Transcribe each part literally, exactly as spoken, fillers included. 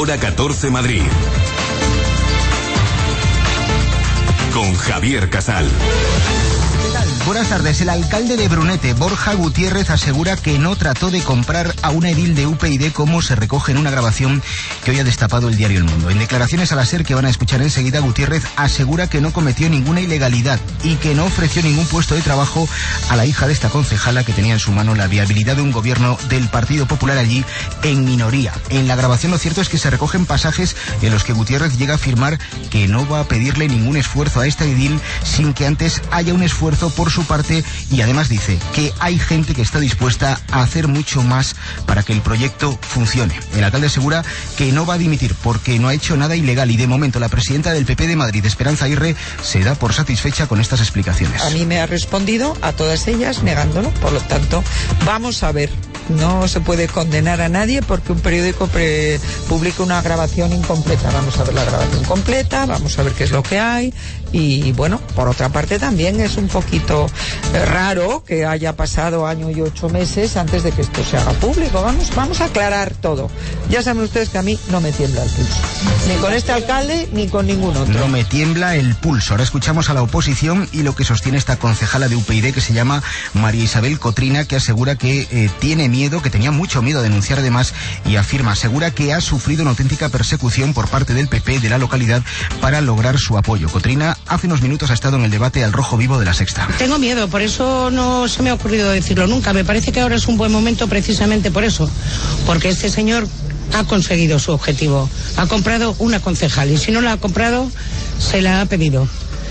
Hora catorce Madrid. Con Javier Casal. Buenas tardes. El alcalde de Brunete, Borja Gutiérrez, asegura que no trató de comprar a una edil de U P y D, como se recoge en una grabación que hoy ha destapado el diario El Mundo. En declaraciones a la SER, que van a escuchar enseguida, Gutiérrez asegura que no cometió ninguna ilegalidad y que no ofreció ningún puesto de trabajo a la hija de esta concejala, que tenía en su mano la viabilidad de un gobierno del Partido Popular allí en minoría. En la grabación lo cierto es que se recogen pasajes en los que Gutiérrez llega a afirmar que no va a pedirle ningún esfuerzo a esta edil sin que antes haya un esfuerzo por su parte, y además dice que hay gente que está dispuesta a hacer mucho más para que el proyecto funcione. El alcalde asegura que no va a dimitir porque no ha hecho nada ilegal, y de momento la presidenta del P P de Madrid, Esperanza Aguirre, se da por satisfecha con estas explicaciones. A mí me ha respondido a todas ellas negándolo, por lo tanto, vamos a ver. No se puede condenar a nadie porque un periódico pre- publica una grabación incompleta. Vamos a ver la grabación completa, vamos a ver qué es lo que hay. Y bueno, por otra parte también es un poquito eh, raro que haya pasado año y ocho meses antes de que esto se haga público. Vamos, vamos a aclarar todo. Ya saben ustedes que a mí no me tiembla el pulso. Ni con este alcalde ni con ningún otro. No me tiembla el pulso. Ahora escuchamos a la oposición y lo que sostiene esta concejala de U P y D, que se llama María Isabel Cotrina, que asegura que eh, tiene miedo Miedo, que tenía mucho miedo a denunciar además, y afirma, asegura que ha sufrido una auténtica persecución por parte del P P de la localidad para lograr su apoyo. Cotrina hace unos minutos ha estado en el debate Al Rojo Vivo de La Sexta. Tengo miedo, por eso no se me ha ocurrido decirlo nunca. Me parece que ahora es un buen momento precisamente por eso, porque este señor ha conseguido su objetivo. Ha comprado una concejal y si no la ha comprado, se la ha pedido.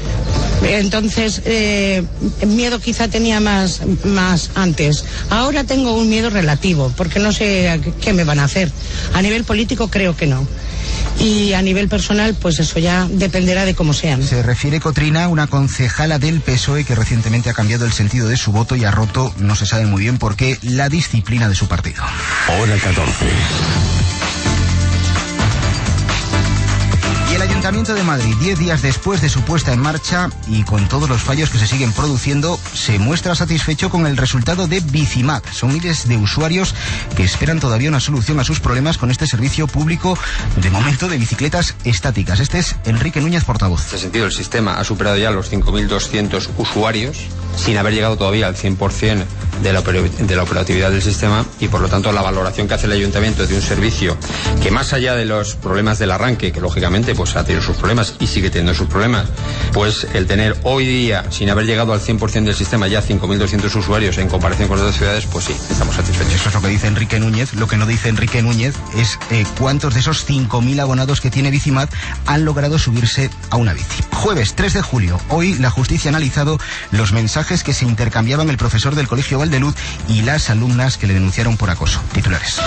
Entonces, eh, miedo quizá tenía más, más antes. Ahora tengo un miedo relativo, porque no sé qué me van a hacer. A nivel político creo que no. Y a nivel personal, pues eso ya dependerá de cómo sean. Se refiere Cotrina a una concejala del P S O E que recientemente ha cambiado el sentido de su voto y ha roto, no se sabe muy bien por qué, la disciplina de su partido. Hora catorce. Y el Ayuntamiento de Madrid, diez días después de su puesta en marcha y con todos los fallos que se siguen produciendo, se muestra satisfecho con el resultado de Bicimap. Son miles de usuarios que esperan todavía una solución a sus problemas con este servicio público, de momento, de bicicletas estáticas. Este es Enrique Núñez, portavoz. En este sentido, el sistema ha superado ya los cinco mil doscientos usuarios, sin haber llegado todavía al cien por ciento de la, de la operatividad del sistema, y por lo tanto la valoración que hace el Ayuntamiento de un servicio que, más allá de los problemas del arranque, que lógicamente pues ha tenido sus problemas y sigue teniendo sus problemas, pues el tener hoy día, sin haber llegado al cien por ciento del sistema, ya cinco mil doscientos usuarios en comparación con otras ciudades, pues sí, estamos satisfechos. Eso es lo que dice Enrique Núñez. Lo que no dice Enrique Núñez es eh, cuántos de esos cinco mil abonados que tiene Bicimap han logrado subirse a una bici. Jueves tres de julio, hoy la justicia ha analizado los mensajes que se intercambiaban el profesor del Colegio Valdeluz y las alumnas que le denunciaron por acoso. Titulares.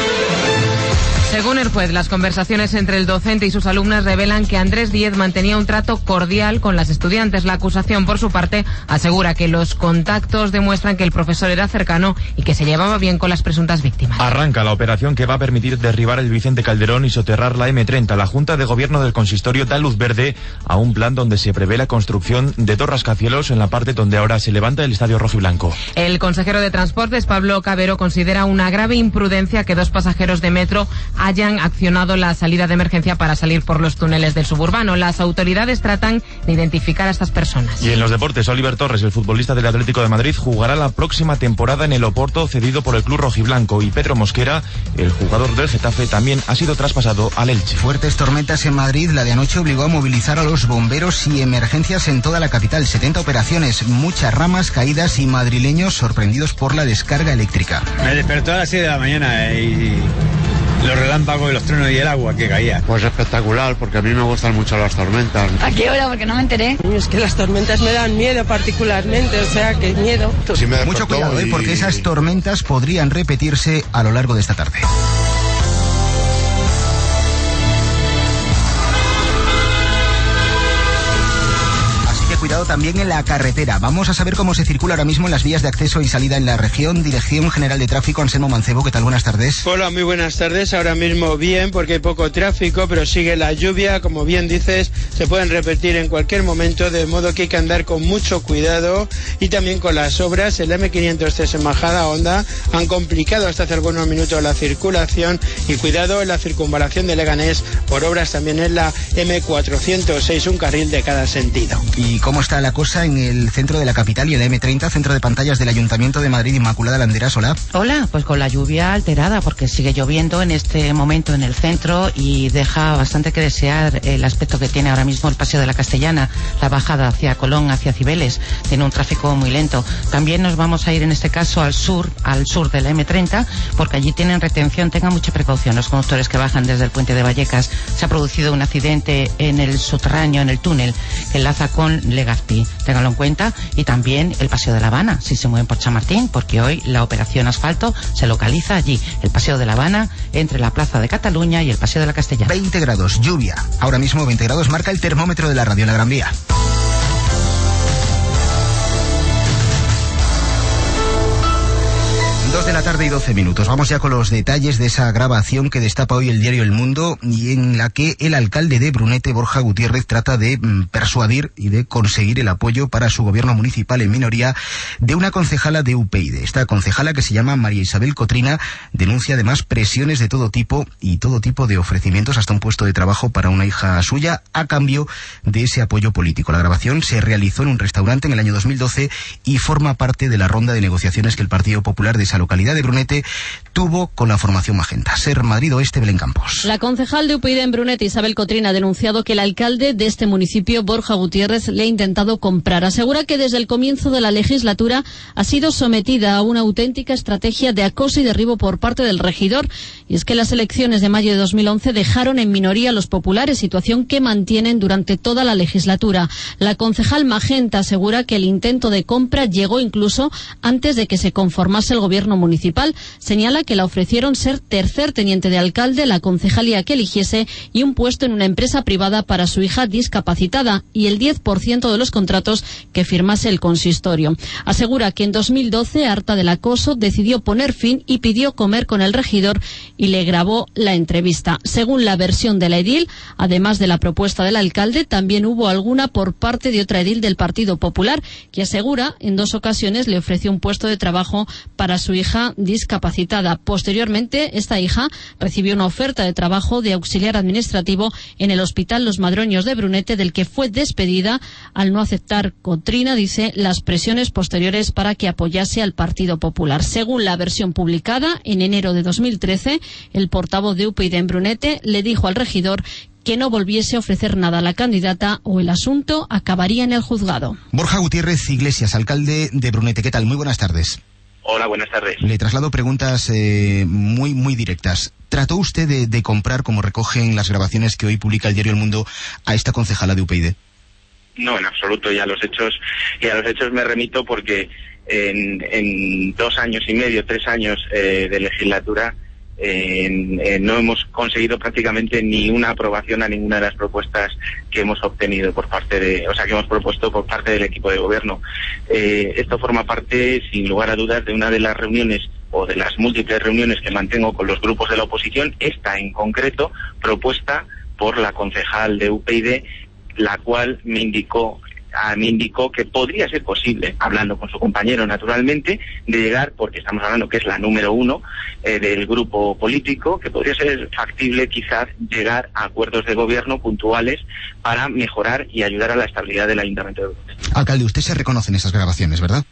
Según el juez, las conversaciones entre el docente y sus alumnas revelan que Andrés Díez mantenía un trato cordial con las estudiantes. La acusación, por su parte, asegura que los contactos demuestran que el profesor era cercano y que se llevaba bien con las presuntas víctimas. Arranca la operación que va a permitir derribar el Vicente Calderón y soterrar la eme treinta. La Junta de Gobierno del Consistorio da luz verde a un plan donde se prevé la construcción de dos rascacielos en la parte donde ahora se levanta el Estadio Rojiblanco. El consejero de Transportes, Pablo Cabero, considera una grave imprudencia que dos pasajeros de metro hayan accionado la salida de emergencia para salir por los túneles del suburbano. Las autoridades tratan de identificar a estas personas. Y en los deportes, Oliver Torres, el futbolista del Atlético de Madrid, jugará la próxima temporada en el Oporto, cedido por el club rojiblanco, y Pedro Mosquera, el jugador del Getafe, también ha sido traspasado al Elche. Fuertes tormentas en Madrid. La de anoche obligó a movilizar a los bomberos y emergencias en toda la capital. setenta operaciones, muchas ramas caídas y madrileños sorprendidos por la descarga eléctrica. Me despertó a las seis de la mañana y los relámpagos y los truenos y el agua que caía. Pues espectacular, porque a mí me gustan mucho las tormentas. ¿A qué hora? Porque no me enteré. Es que las tormentas me dan miedo particularmente, o sea, que miedo. Sí, mucho cuidado, ¿eh? Porque esas tormentas podrían repetirse a lo largo de esta tarde. cuidado también en la carretera. Vamos a saber cómo se circula ahora mismo en las vías de acceso y salida en la región. Dirección General de Tráfico, Anselmo Mancebo, ¿qué tal? Buenas tardes. Hola, muy buenas tardes. Ahora mismo bien, porque hay poco tráfico, pero sigue la lluvia. Como bien dices, se pueden repetir en cualquier momento, de modo que hay que andar con mucho cuidado. Y también con las obras, el eme quinientos tres en Majada Honda han complicado hasta hace algunos minutos la circulación. Y cuidado en la circunvalación de Leganés por obras también en la eme cuatrocientos seis, un carril de cada sentido. ¿Y cómo está la cosa en el centro de la capital y en la eme treinta, centro de pantallas del Ayuntamiento de Madrid? Inmaculada Landeras, hola. Hola, pues con la lluvia alterada, porque sigue lloviendo en este momento en el centro y deja bastante que desear el aspecto que tiene ahora mismo el Paseo de la Castellana, la bajada hacia Colón, hacia Cibeles, tiene un tráfico muy lento. También nos vamos a ir en este caso al sur, al sur de la eme treinta, porque allí tienen retención, tengan mucha precaución los conductores que bajan desde el puente de Vallecas. Se ha producido un accidente en el subterráneo, en el túnel que enlaza con Legazpi, ténganlo en cuenta, y también el Paseo de La Habana, si se mueven por Chamartín, porque hoy la operación asfalto se localiza allí, el Paseo de La Habana, entre la Plaza de Cataluña y el Paseo de la Castellana. veinte grados, lluvia. Ahora mismo veinte grados marca el termómetro de la radio en la Gran Vía. Dos de la tarde y doce minutos. Vamos ya con los detalles de esa grabación que destapa hoy el diario El Mundo y en la que el alcalde de Brunete, Borja Gutiérrez, trata de mm, persuadir y de conseguir el apoyo para su gobierno municipal en minoría de una concejala de U P YD. Esta concejala, que se llama María Isabel Cotrina, denuncia además presiones de todo tipo y todo tipo de ofrecimientos, hasta un puesto de trabajo para una hija suya, a cambio de ese apoyo político. La grabación se realizó en un restaurante en el año dos mil doce y forma parte de la ronda de negociaciones que el Partido Popular de esa localidad de Brunete tuvo con la formación Magenta. Ser Madrid Oeste, Belén Campos. La concejal de U P YD en Brunete, Isabel Cotrina, ha denunciado que el alcalde de este municipio, Borja Gutiérrez, le ha intentado comprar. Asegura que desde el comienzo de la legislatura ha sido sometida a una auténtica estrategia de acoso y derribo por parte del regidor. Y es que las elecciones de mayo de dos mil once dejaron en minoría a los populares, situación que mantienen durante toda la legislatura. La concejal Magenta asegura que el intento de compra llegó incluso antes de que se conformase el gobierno municipal. Señala que le ofrecieron ser tercer teniente de alcalde, la concejalía que eligiese y un puesto en una empresa privada para su hija discapacitada y el diez por ciento de los contratos que firmase el consistorio. Asegura que en dos mil doce, harta del acoso, decidió poner fin y pidió comer con el regidor y le grabó la entrevista. Según la versión de la edil, además de la propuesta del alcalde, también hubo alguna por parte de otra edil del Partido Popular, que asegura en dos ocasiones le ofreció un puesto de trabajo para su hija discapacitada. Posteriormente, esta hija recibió una oferta de trabajo de auxiliar administrativo en el Hospital Los Madroños de Brunete, del que fue despedida al no aceptar Cotrina, dice, las presiones posteriores para que apoyase al Partido Popular. Según la versión publicada en enero de dos mil trece, el portavoz de U P YD en Brunete le dijo al regidor que no volviese a ofrecer nada a la candidata o el asunto acabaría en el juzgado. Borja Gutiérrez Iglesias, alcalde de Brunete, ¿qué tal? Muy buenas tardes. Hola, buenas tardes. Le traslado preguntas eh, muy muy directas. ¿Trató usted de, de comprar, como recogen las grabaciones que hoy publica el diario El Mundo, a esta concejala de U P YD? No, en absoluto. Y a los hechos, y a los hechos me remito porque en, en dos años y medio, tres años eh, de legislatura, eh, eh, no hemos conseguido prácticamente ni una aprobación a ninguna de las propuestas que hemos obtenido por parte de, o sea, que hemos propuesto por parte del equipo de gobierno. Eh, esto forma parte, sin lugar a dudas, de una de las reuniones o de las múltiples reuniones que mantengo con los grupos de la oposición, esta en concreto, propuesta por la concejal de U P YD, la cual me indicó a mí indicó que podría ser posible, hablando con su compañero naturalmente, de llegar, porque estamos hablando que es la número uno eh, del grupo político, que podría ser factible quizás llegar a acuerdos de gobierno puntuales para mejorar y ayudar a la estabilidad del Ayuntamiento de Brunete. Alcalde, usted se reconoce en esas grabaciones, ¿verdad?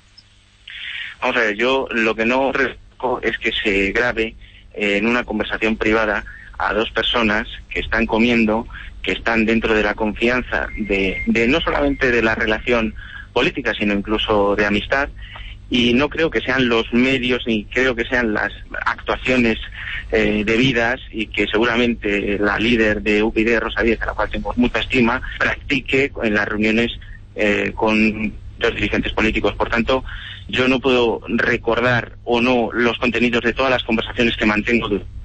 Vamos a ver, yo lo que no reconozco es que se grabe eh, en una conversación privada a dos personas que están comiendo, que están dentro de la confianza de, de no solamente de la relación política, sino incluso de amistad, y no creo que sean los medios ni creo que sean las actuaciones eh, debidas, y que seguramente la líder de U P YD, Rosa Díez, a la cual tengo mucha estima, practique en las reuniones eh, con los dirigentes políticos. Por tanto, yo no puedo recordar o no los contenidos de todas las conversaciones que mantengo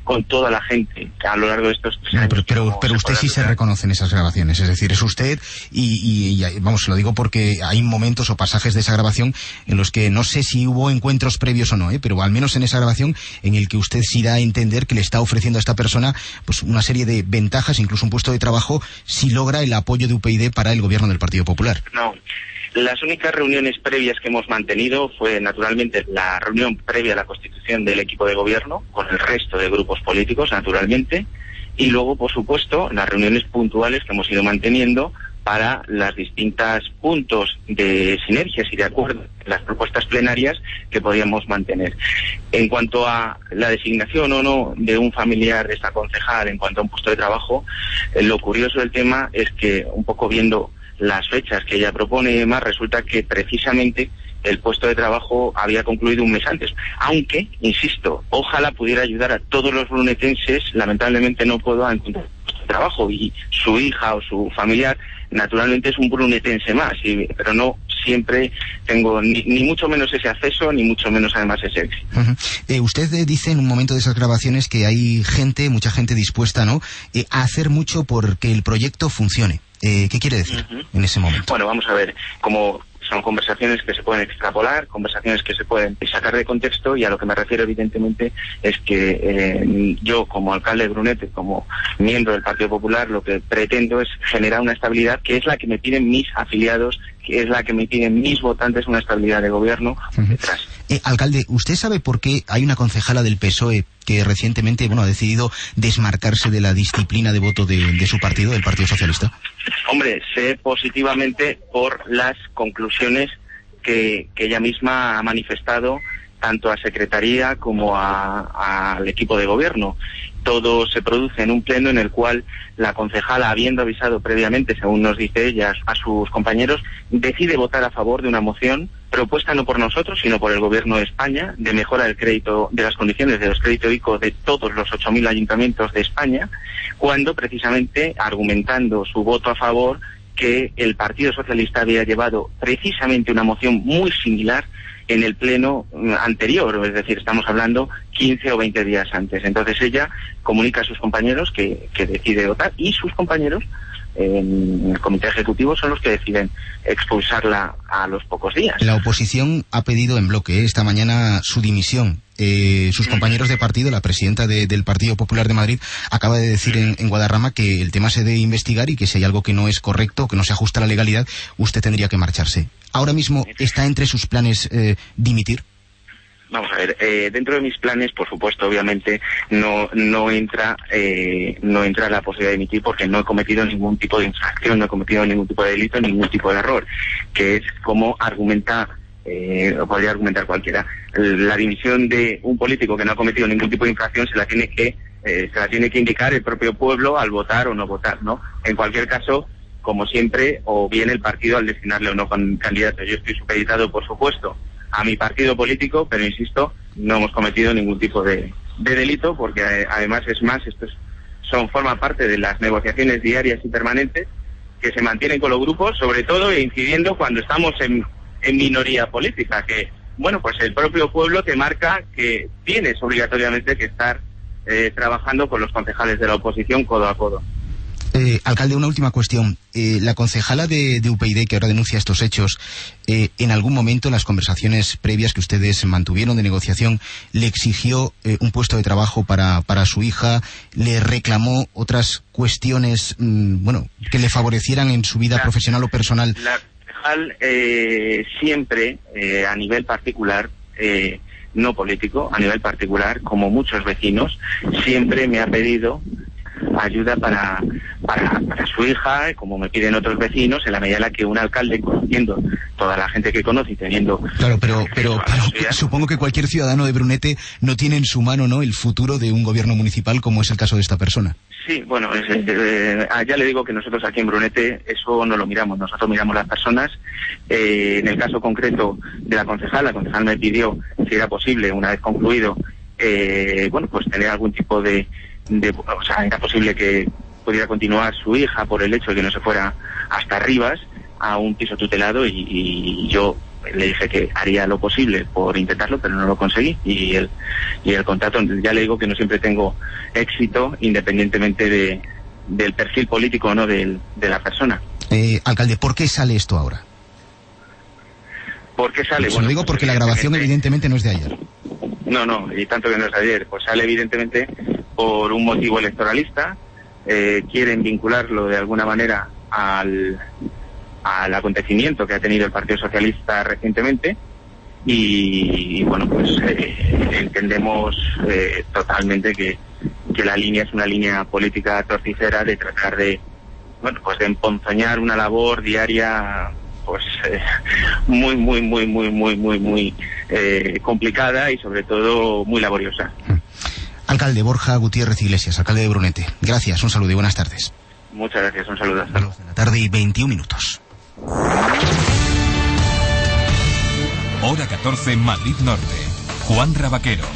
con toda la gente a lo largo de estos tres años. Pero, pero, pero usted sí se reconoce en esas grabaciones, es decir, es usted y, y, y vamos, lo digo porque hay momentos o pasajes de esa grabación en los que no sé si hubo encuentros previos o no, ¿eh? Pero al menos en esa grabación en el que usted sí da a entender que le está ofreciendo a esta persona pues una serie de ventajas, incluso un puesto de trabajo, si logra el apoyo de U P y D para el gobierno del Partido Popular. No. Las únicas reuniones previas que hemos mantenido fue, naturalmente, la reunión previa a la constitución del equipo de gobierno, con el resto de grupos políticos, naturalmente, y luego, por supuesto, las reuniones puntuales que hemos ido manteniendo para las distintas puntos de sinergias y de acuerdo, las propuestas plenarias que podíamos mantener. En cuanto a la designación o no de un familiar de esta concejal en cuanto a un puesto de trabajo, eh, lo curioso del tema es que, un poco viendo las fechas que ella propone y demás, resulta que precisamente el puesto de trabajo había concluido un mes antes. Aunque, insisto, ojalá pudiera ayudar a todos los brunetenses, lamentablemente no puedo encontrar puesto de trabajo y su hija o su familiar naturalmente es un brunetense más, y, pero no siempre tengo ni, ni mucho menos ese acceso, ni mucho menos además ese éxito. Uh-huh. Eh, usted eh, dice en un momento de esas grabaciones que hay gente, mucha gente dispuesta, ¿no?, eh, a hacer mucho porque el proyecto funcione. Eh, ¿Qué quiere decir uh-huh. en ese momento? Bueno, vamos a ver, como son conversaciones que se pueden extrapolar, conversaciones que se pueden sacar de contexto, y a lo que me refiero evidentemente es que eh, yo como alcalde de Brunete, como miembro del Partido Popular, lo que pretendo es generar una estabilidad que es la que me piden mis afiliados, que es la que me piden mis votantes, una estabilidad de gobierno uh-huh. detrás. Eh, alcalde, ¿usted sabe por qué hay una concejala del P S O E que recientemente, bueno, ha decidido desmarcarse de la disciplina de voto de, de su partido, del Partido Socialista? Hombre, sé positivamente por las conclusiones que, que ella misma ha manifestado tanto a Secretaría como a, al equipo de gobierno. Todo se produce en un pleno en el cual la concejala, habiendo avisado previamente, según nos dice ella, a sus compañeros, decide votar a favor de una moción propuesta no por nosotros, sino por el Gobierno de España, de mejora del crédito, de las condiciones de los créditos ICO de todos los ocho mil ayuntamientos de España, cuando precisamente, argumentando su voto a favor, que el Partido Socialista había llevado precisamente una moción muy similar en el pleno anterior, es decir, estamos hablando quince o veinte días antes. Entonces ella comunica a sus compañeros que, que decide votar, y sus compañeros en el comité ejecutivo son los que deciden expulsarla a los pocos días. La oposición ha pedido en bloque ¿eh? esta mañana su dimisión. Eh, sus compañeros de partido, la presidenta de, del Partido Popular de Madrid, acaba de decir en, en Guadarrama que el tema se debe investigar y que si hay algo que no es correcto, que no se ajusta a la legalidad, usted tendría que marcharse. ¿Ahora mismo está entre sus planes eh, dimitir? Vamos a ver, eh, dentro de mis planes, por supuesto, obviamente, no no entra eh, no entra la posibilidad de emitir, porque no he cometido ningún tipo de infracción, no he cometido ningún tipo de delito, ningún tipo de error, que es como argumentar, eh, o podría argumentar cualquiera. La dimisión de un político que no ha cometido ningún tipo de infracción se la tiene que eh, se la tiene que indicar el propio pueblo al votar o no votar, ¿no? En cualquier caso, como siempre, o bien el partido al destinarle o no con candidato. Yo estoy supeditado, por supuesto, a mi partido político, pero insisto, no hemos cometido ningún tipo de, de delito, porque eh, además es más, esto es, son forma parte de las negociaciones diarias y permanentes que se mantienen con los grupos, sobre todo e incidiendo cuando estamos en, en minoría política, que, bueno, pues el propio pueblo te marca que tienes obligatoriamente que estar eh, trabajando con los concejales de la oposición codo a codo. Eh, alcalde, una última cuestión. Eh, la concejala de, de U P y D, que ahora denuncia estos hechos, eh, en algún momento en las conversaciones previas que ustedes mantuvieron de negociación, le exigió eh, un puesto de trabajo para, para su hija, le reclamó otras cuestiones, mmm, bueno, que le favorecieran en su vida la, profesional o personal. La concejal eh, siempre, eh, a nivel particular, eh, no político, a nivel particular, como muchos vecinos, siempre me ha pedido ayuda para, para, para su hija, como me piden otros vecinos, en la medida en la que un alcalde, conociendo toda la gente que conoce y teniendo... Claro, pero, pero, pero supongo que cualquier ciudadano de Brunete no tiene en su mano, ¿no?, el futuro de un gobierno municipal, como es el caso de esta persona. Sí, bueno, es, eh, ya le digo que nosotros aquí en Brunete eso no lo miramos, nosotros miramos las personas. Eh, en el caso concreto de la concejal, la concejal me pidió, si era posible, una vez concluido, eh, bueno, pues tener algún tipo de... De, o sea, era posible que pudiera continuar su hija por el hecho de que no se fuera hasta Rivas a un piso tutelado, y, y yo le dije que haría lo posible por intentarlo, pero no lo conseguí. Y el, y el contrato, ya le digo que no siempre tengo éxito, independientemente de, del perfil político o no del, de la persona. Eh, alcalde, ¿por qué sale esto ahora? ¿Por qué sale? Se bueno, lo digo pues porque la grabación evidentemente no es de ayer. No, no, y tanto que no es de ayer. Pues sale evidentemente por un motivo electoralista. Eh, quieren vincularlo de alguna manera al, al acontecimiento que ha tenido el Partido Socialista recientemente. Y, y bueno, pues eh, entendemos eh, totalmente que, que la línea es una línea política torticera de tratar de, bueno, pues de emponzoñar una labor diaria pues eh, muy muy muy muy muy muy muy eh, complicada y sobre todo muy laboriosa. Alcalde Borja Gutiérrez Iglesias, alcalde de Brunete, gracias, un saludo y buenas tardes. Muchas gracias, un saludo. Hasta luego. La tarde y veintiún minutos. Hora catorce, Madrid Norte. Juan Rabaquero.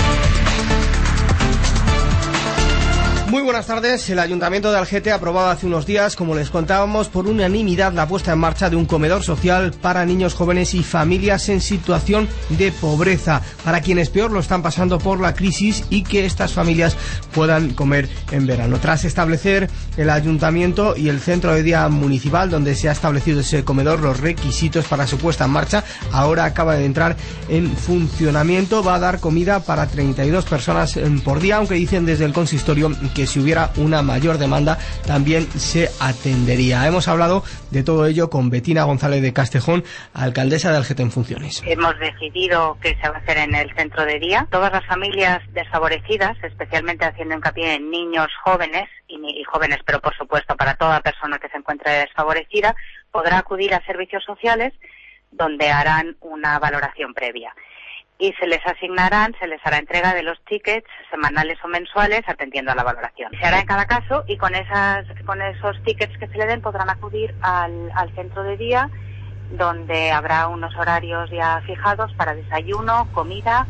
Muy buenas tardes. El Ayuntamiento de Algete ha aprobado hace unos días, como les contábamos, por unanimidad la puesta en marcha de un comedor social para niños, jóvenes y familias en situación de pobreza, para quienes peor lo están pasando por la crisis y que estas familias puedan comer en verano. Tras establecer el Ayuntamiento y el Centro de Día Municipal, donde se ha establecido ese comedor, los requisitos para su puesta en marcha, ahora acaba de entrar en funcionamiento. Va a dar comida para treinta y dos personas por día, aunque dicen desde el consistorio que si hubiera una mayor demanda también se atendería. Hemos hablado de todo ello con Betina González de Castejón, alcaldesa de Algete en funciones. Hemos decidido que se va a hacer en el centro de día. Todas las familias desfavorecidas, especialmente haciendo hincapié en niños, jóvenes y, y jóvenes, pero por supuesto para toda persona que se encuentre desfavorecida, podrá acudir a servicios sociales donde harán una valoración previa. Y se les asignarán, se les hará entrega de los tickets semanales o mensuales atendiendo a la valoración. Se hará en cada caso y con esas con esos tickets que se le den podrán acudir al, al centro de día, donde habrá unos horarios ya fijados para desayuno, comida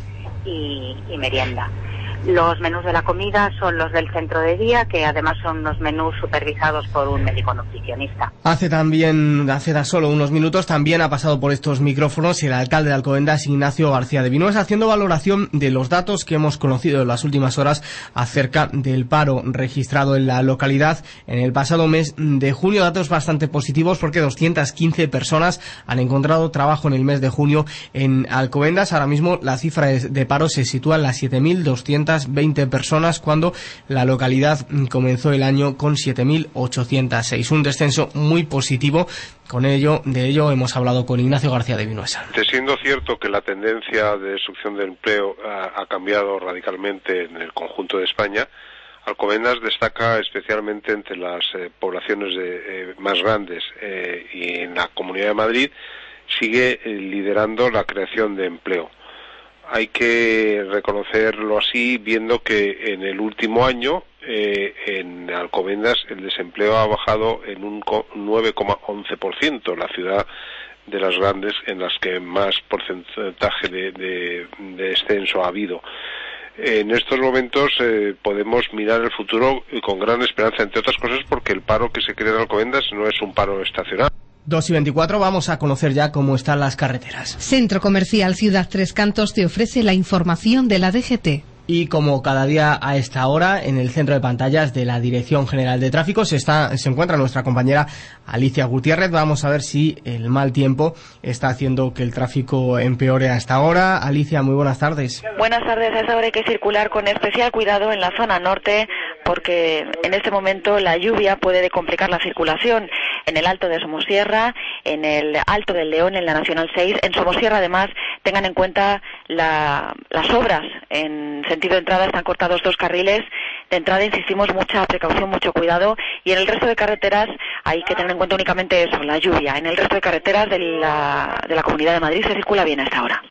y, y merienda. Los menús de la comida son los del centro de día, que además son unos menús supervisados por un médico nutricionista. Hace también, hace solo unos minutos, también ha pasado por estos micrófonos el alcalde de Alcobendas, Ignacio García de Vinuesa, haciendo valoración de los datos que hemos conocido en las últimas horas acerca del paro registrado en la localidad en el pasado mes de junio. Datos bastante positivos porque doscientas quince personas han encontrado trabajo en el mes de junio en Alcobendas. Ahora mismo la cifra de paro se sitúa en las siete mil doscientas veinte personas, cuando la localidad comenzó el año con siete mil ochocientos seis. Un descenso muy positivo. Con ello, de ello hemos hablado con Ignacio García de Vinuesa. Siendo cierto que la tendencia de destrucción de empleo ha, ha cambiado radicalmente en el conjunto de España, Alcobendas destaca especialmente entre las eh, poblaciones de, eh, más grandes eh, y en la Comunidad de Madrid sigue eh, liderando la creación de empleo. Hay que reconocerlo así, viendo que en el último año eh, en Alcobendas el desempleo ha bajado en un nueve coma once por ciento, la ciudad de las grandes en las que más porcentaje de, de, de descenso ha habido. En estos momentos eh, podemos mirar el futuro con gran esperanza, entre otras cosas porque el paro que se crea en Alcobendas no es un paro estacional. dos y veinticuatro, vamos a conocer ya cómo están las carreteras. Centro Comercial Ciudad Tres Cantos te ofrece la información de la D G T. Y como cada día a esta hora, en el centro de pantallas de la Dirección General de Tráfico se está se encuentra nuestra compañera Alicia Gutiérrez. Vamos a ver si el mal tiempo está haciendo que el tráfico empeore hasta ahora. Alicia, muy buenas tardes. Buenas tardes. A esta hora hay que circular con especial cuidado en la zona norte, porque en este momento la lluvia puede complicar la circulación en el Alto de Somosierra, en el Alto del León, en la Nacional seis. En Somosierra, además, tengan en cuenta la, las obras. En sentido de entrada están cortados dos carriles. De entrada, insistimos, mucha precaución, mucho cuidado. Y en el resto de carreteras hay que tener en cuenta únicamente eso, la lluvia. En el resto de carreteras de la, de la Comunidad de Madrid se circula bien a esta hora.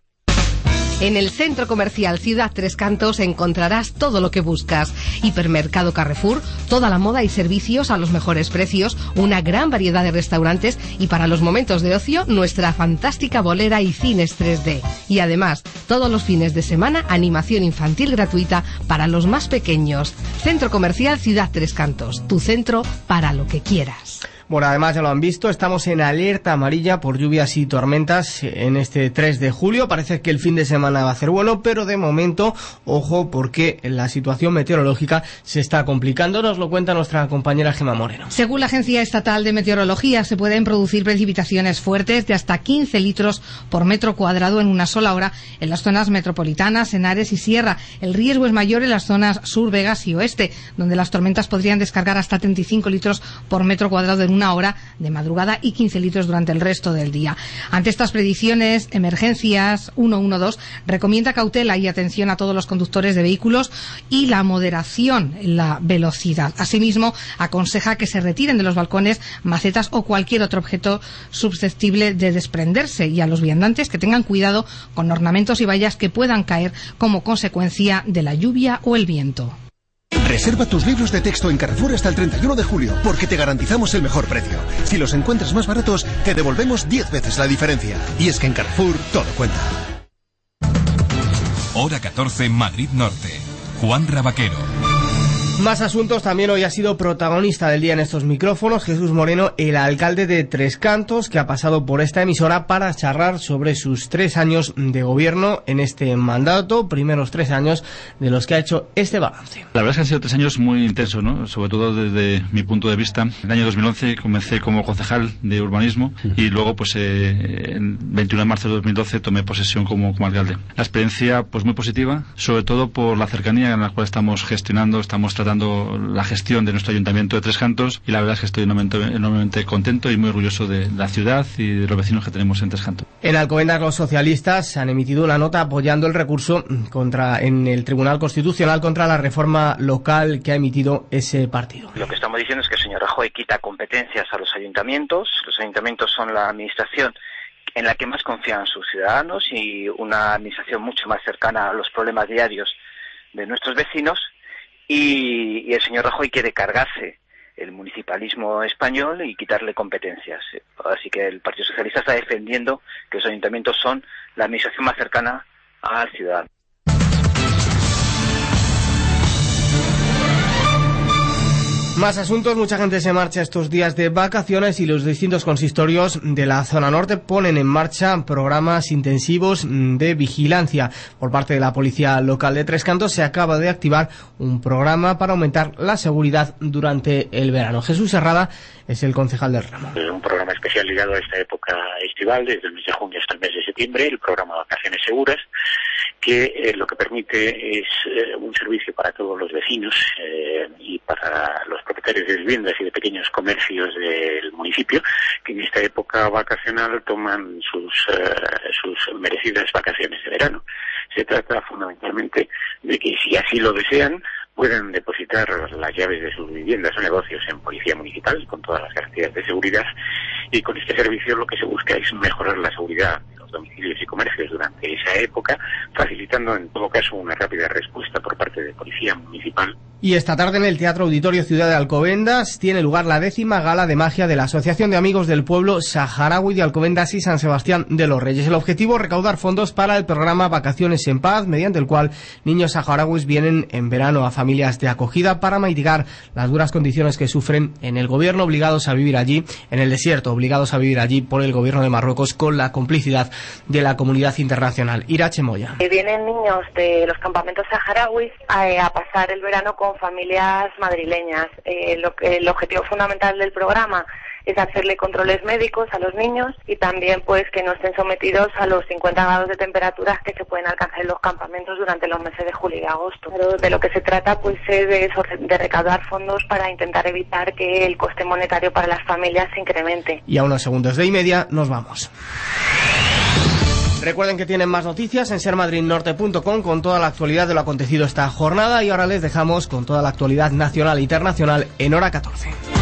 En el Centro Comercial Ciudad Tres Cantos encontrarás todo lo que buscas. Hipermercado Carrefour, toda la moda y servicios a los mejores precios, una gran variedad de restaurantes y para los momentos de ocio nuestra fantástica bolera y cines tres D. Y además, todos los fines de semana animación infantil gratuita para los más pequeños. Centro Comercial Ciudad Tres Cantos, tu centro para lo que quieras. Bueno, además ya lo han visto, estamos en alerta amarilla por lluvias y tormentas en este tres de julio. Parece que el fin de semana va a ser bueno, pero de momento, ojo, porque la situación meteorológica se está complicando. Nos lo cuenta nuestra compañera Gemma Moreno. Según la Agencia Estatal de Meteorología, se pueden producir precipitaciones fuertes de hasta quince litros por metro cuadrado en una sola hora en las zonas metropolitanas, Henares y Sierra. El riesgo es mayor en las zonas sur, Vegas y oeste, donde las tormentas podrían descargar hasta treinta y cinco litros por metro cuadrado en una hora de madrugada y quince litros durante el resto del día. Ante estas predicciones, Emergencias ciento doce recomienda cautela y atención a todos los conductores de vehículos y la moderación en la velocidad. Asimismo, aconseja que se retiren de los balcones macetas o cualquier otro objeto susceptible de desprenderse, y a los viandantes que tengan cuidado con ornamentos y vallas que puedan caer como consecuencia de la lluvia o el viento. Reserva tus libros de texto en Carrefour hasta el treinta y uno de julio, porque te garantizamos el mejor precio. Si los encuentras más baratos, te devolvemos diez veces la diferencia. Y es que en Carrefour todo cuenta. Hora catorce, Madrid Norte. Juan Rabaquero. Más asuntos. También hoy ha sido protagonista del día en estos micrófonos Jesús Moreno, el alcalde de Tres Cantos, que ha pasado por esta emisora para charlar sobre sus tres años de gobierno en este mandato, primeros tres años de los que ha hecho este balance. La verdad es que han sido tres años muy intensos, ¿no? Sobre todo desde mi punto de vista. En el año dos mil once comencé como concejal de urbanismo y luego, pues, eh, el veintiuno de marzo de dos mil doce tomé posesión como, como alcalde. La experiencia, pues, muy positiva, sobre todo por la cercanía en la cual estamos gestionando, estamos tratando la gestión de nuestro ayuntamiento de Tres Cantos, y la verdad es que estoy enormemente, enormemente contento y muy orgulloso de la ciudad y de los vecinos que tenemos en Tres Cantos. En Alcobendas los socialistas han emitido una nota apoyando el recurso contra en el Tribunal Constitucional contra la reforma local que ha emitido ese partido. Lo que estamos diciendo es que el señor Rajoy quita competencias a los ayuntamientos. Los ayuntamientos son la administración en la que más confían sus ciudadanos y una administración mucho más cercana a los problemas diarios de nuestros vecinos. Y, y el señor Rajoy quiere cargarse el municipalismo español y quitarle competencias. Así que el Partido Socialista está defendiendo que los ayuntamientos son la administración más cercana al ciudadano. Más asuntos. Mucha gente se marcha estos días de vacaciones y los distintos consistorios de la zona norte ponen en marcha programas intensivos de vigilancia. Por parte de la Policía Local de Tres Cantos se acaba de activar un programa para aumentar la seguridad durante el verano. Jesús Serrada es el concejal del ramo. Un programa especial ligado a esta época estival, desde el mes de junio hasta el mes de septiembre, el programa Vacaciones Seguras, que eh, lo que permite es eh, un servicio para todos los vecinos eh, y para los propietarios de viviendas y de pequeños comercios del municipio, que en esta época vacacional toman sus, eh, sus merecidas vacaciones de verano. Se trata fundamentalmente de que, si así lo desean, puedan depositar las llaves de sus viviendas o negocios en Policía Municipal con todas las garantías de seguridad, y con este servicio lo que se busca es mejorar la seguridad de los domicilios y comercios durante esa época, facilitando en todo caso una rápida respuesta por parte de Policía Municipal. Y esta tarde en el Teatro Auditorio Ciudad de Alcobendas tiene lugar la décima gala de magia de la Asociación de Amigos del Pueblo Saharaui de Alcobendas y San Sebastián de los Reyes. El objetivo, recaudar fondos para el programa Vacaciones en Paz, mediante el cual niños saharauis vienen en verano a familias de acogida para mitigar las duras condiciones que sufren en el gobierno, obligados a vivir allí, en el desierto, obligados a vivir allí por el gobierno de Marruecos con la complicidad de la comunidad internacional. Irache Moya. Vienen niños de los campamentos saharauis a, a pasar el verano con familias madrileñas. Eh, lo que, el objetivo fundamental del programa es hacerle controles médicos a los niños y también, pues, que no estén sometidos a los cincuenta grados de temperaturas que se pueden alcanzar en los campamentos durante los meses de julio y agosto. Pero de lo que se trata, pues, es de, de recaudar fondos para intentar evitar que el coste monetario para las familias se incremente. Y a unos segundos de y media nos vamos. Recuerden que tienen más noticias en ser madrid norte punto com con toda la actualidad de lo acontecido esta jornada, y ahora les dejamos con toda la actualidad nacional e internacional en Hora catorce.